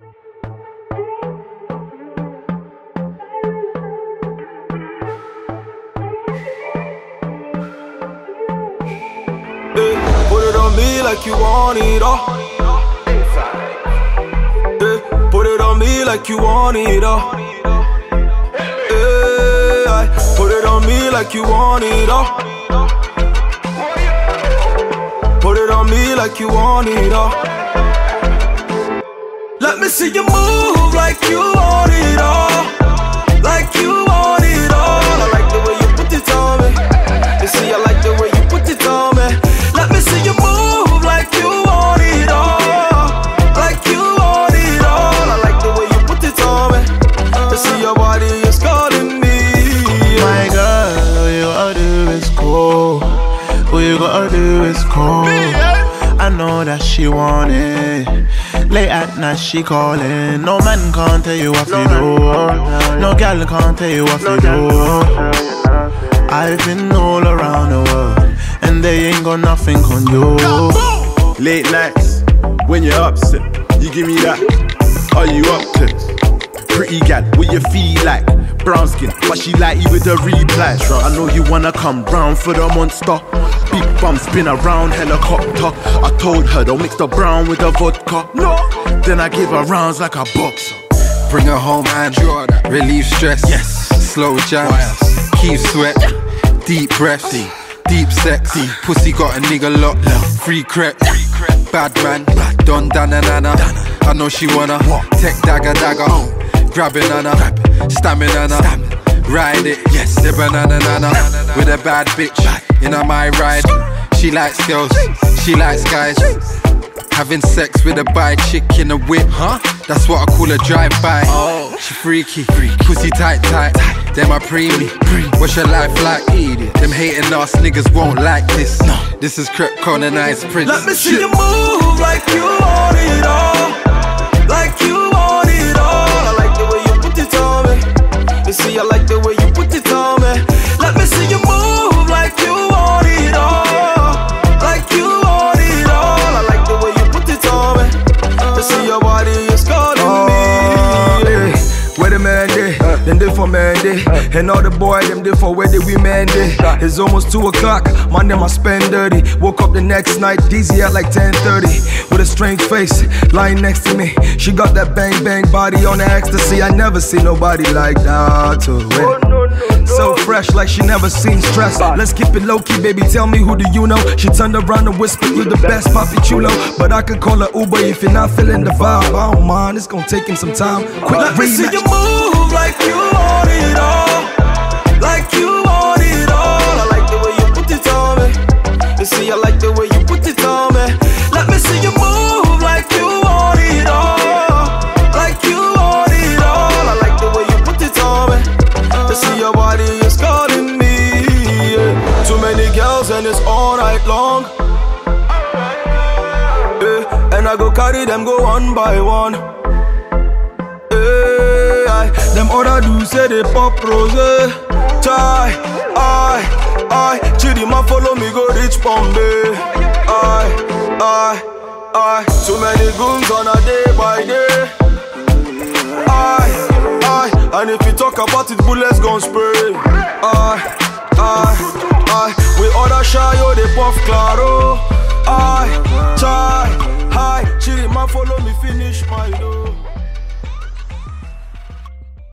Put it on me like you want it all. Put it on me like you want it all. Put it on me like you want it all. Put it on me like you want it all. Let me see you move like you want it all. Like you want it all. I like the way you put it on me. You see, I like the way you put it on me. Let me see you move like you want it all. Like you want it all. I like the way you put it on me. You see, your body is calling me. My girl, all you gotta do is call. All you gotta do is call. I know that she want it. Late at night she calling. No man can't tell you what to do. No gal can't tell you what to do. I've been all around the world and they ain't got nothing on you. Late nights, when you're upset, you give me that. Are you up to? Pretty gal, what you feel like? Brown skin, but she like you with the replies. I know you wanna come round for the monster. Big bum spin around helicopter. I told her don't mix the brown with the vodka. No. Then I give her rounds like a boxer. Bring her home and relieve stress. Yes. Slow jams, keep sweat, deep breaths, deep sex. Pussy got a nigga locked, free crep. Bad man, Don Dananana. I know she wanna tech dagger. Grabbing Nana, stamina, ride it, yes, the banana with a bad bitch in my ride. She likes girls, she likes guys. Having sex with a bi chick in a whip, huh? That's what I call a drive-by. She freaky, pussy tight, them I preemie. What's your life like? Them hating ass niggas won't like this. This is crep colonized prince. Let me see you move like you want it all. Like you want it all. I like the way you put it on me. You see, I like the way you put it on me. Let me see you move like you want it all. Like you want it all. I like the way you put it on me. You see, your body is calling me. Where the man day, then they for man day. And all the boy, them they for where they we man day. It's almost 2 o'clock, man them I spend dirty. Woke up the next night, dizzy at like 10:30. With a strange face, lying next to me. She got that bang bang body on the ecstasy. I never see nobody like that to it. So fresh like she never seen stress. Let's keep it low key, baby, tell me who do you know. She turned around and whispered, you the best, Papi Chulo. But I could call her Uber if you're not feeling the vibe. I don't mind, it's gonna take him some time. Quick Let me see you move like you want it all. Like you want it all. I like the way you put it on me. You see, I like the way you put it on me. Let me see you move like you want it all. Like you want it all. I like the way you put it on me. You see, your body is calling me. Too many girls and it's all night long. And I go carry them, go one by one. Them other dudes say they pop rose. Chai, I, Chidima follow me go reach Bombay. I, too many goons on a day by day. And if you talk about it, bullets gon' spray. We order shy, yo, they puff claro. Chai, Chidima follow me finish my dough.